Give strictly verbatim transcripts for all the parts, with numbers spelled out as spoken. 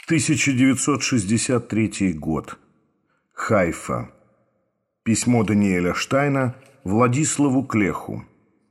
тысяча девятьсот шестьдесят третий год. Хайфа. Письмо Даниэля Штайна Владиславу Клеху.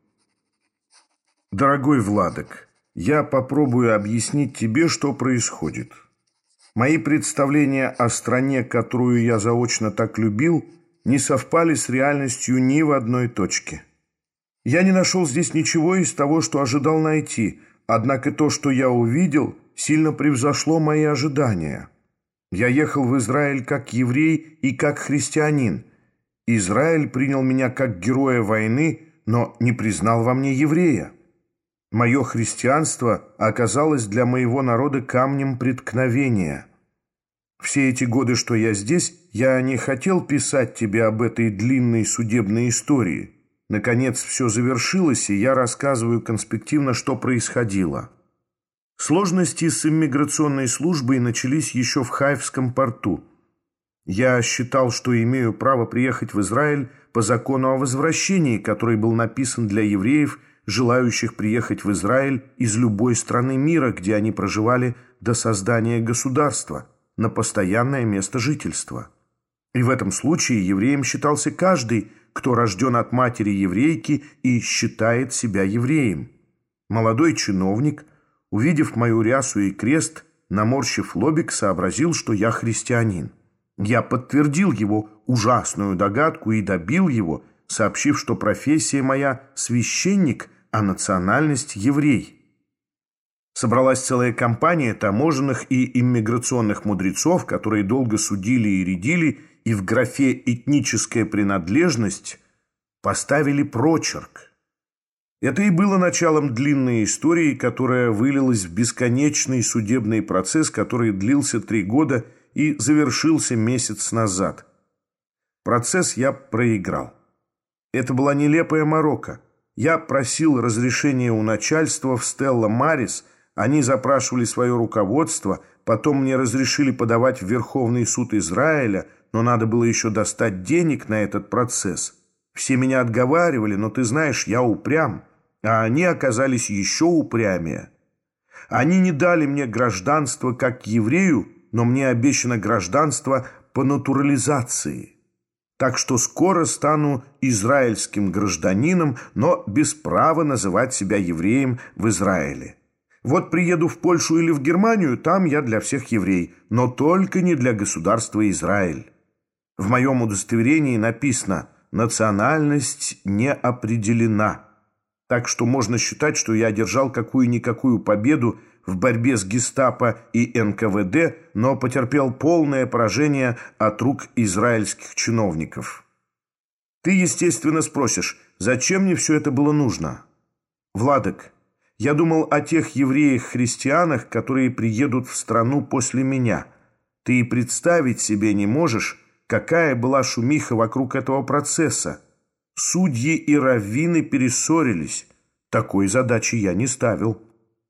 Дорогой Владок, я попробую объяснить тебе, что происходит. Мои представления о стране, которую я заочно так любил, не совпали с реальностью ни в одной точке. Я не нашел здесь ничего из того, что ожидал найти, однако то, что я увидел, сильно превзошло мои ожидания. Я ехал в Израиль как еврей и как христианин. Израиль принял меня как героя войны, но не признал во мне еврея. Мое христианство оказалось для моего народа камнем преткновения. Все эти годы, что я здесь, я не хотел писать тебе об этой длинной судебной истории. Наконец, все завершилось, и я рассказываю конспективно, что происходило. Сложности с иммиграционной службой начались еще в Хайфском порту. Я считал, что имею право приехать в Израиль по закону о возвращении, который был написан для евреев, желающих приехать в Израиль из любой страны мира, где они проживали до создания государства, на постоянное место жительства. И в этом случае евреем считался каждый, кто рожден от матери еврейки и считает себя евреем. Молодой чиновник, увидев мою рясу и крест, наморщив лобик, сообразил, что я христианин. Я подтвердил его ужасную догадку и добил его, сообщив, что профессия моя – священник, а национальность – еврей. Собралась целая компания таможенных и иммиграционных мудрецов, которые долго судили и рядили, и в графе «этническая принадлежность» поставили прочерк. Это и было началом длинной истории, которая вылилась в бесконечный судебный процесс, который длился три года и завершился месяц назад. Процесс я проиграл. Это была нелепая морока. Я просил разрешения у начальства в Стелла Марис, они запрашивали свое руководство, потом мне разрешили подавать в Верховный суд Израиля, но надо было еще достать денег на этот процесс. Все меня отговаривали, но ты знаешь, я упрям, а они оказались еще упрямее. Они не дали мне гражданство как еврею, но мне обещано гражданство по натурализации. Так что скоро стану израильским гражданином, но без права называть себя евреем в Израиле. Вот приеду в Польшу или в Германию, там я для всех еврей, но только не для государства Израиль. В моем удостоверении написано «национальность не определена». Так что можно считать, что я одержал какую-никакую победу в борьбе с гестапо и эн ка вэ дэ, но потерпел полное поражение от рук израильских чиновников. Ты, естественно, спросишь, зачем мне все это было нужно? Владок, я думал о тех евреях-христианах, которые приедут в страну после меня. Ты и представить себе не можешь, какая была шумиха вокруг этого процесса. Судьи и раввины перессорились. Такой задачи я не ставил.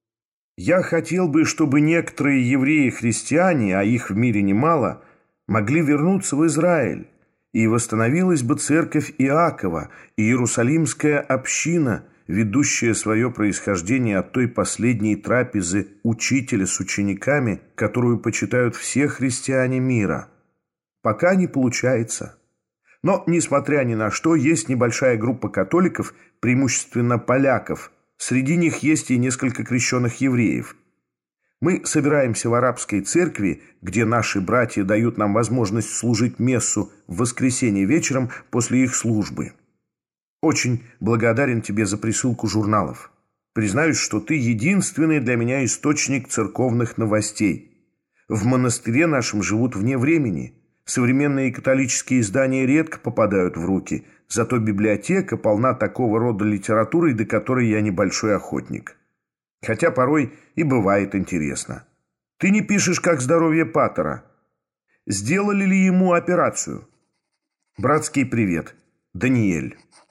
Я хотел бы, чтобы некоторые евреи-христиане, а их в мире немало, могли вернуться в Израиль, и восстановилась бы церковь Иакова и Иерусалимская община, ведущая свое происхождение от той последней трапезы учителя с учениками, которую почитают все христиане мира. Пока не получается. Но, несмотря ни на что, есть небольшая группа католиков, преимущественно поляков. Среди них есть и несколько крещенных евреев. Мы собираемся в арабской церкви, где наши братья дают нам возможность служить мессу в воскресенье вечером после их службы. Очень благодарен тебе за присылку журналов. Признаюсь, что ты единственный для меня источник церковных новостей. В монастыре нашем живут вне времени. Современные католические издания редко попадают в руки, зато библиотека полна такого рода литературы, до которой я небольшой охотник. Хотя порой и бывает интересно. Ты не пишешь, как здоровье патера. Сделали ли ему операцию? Братский привет. Даниэль.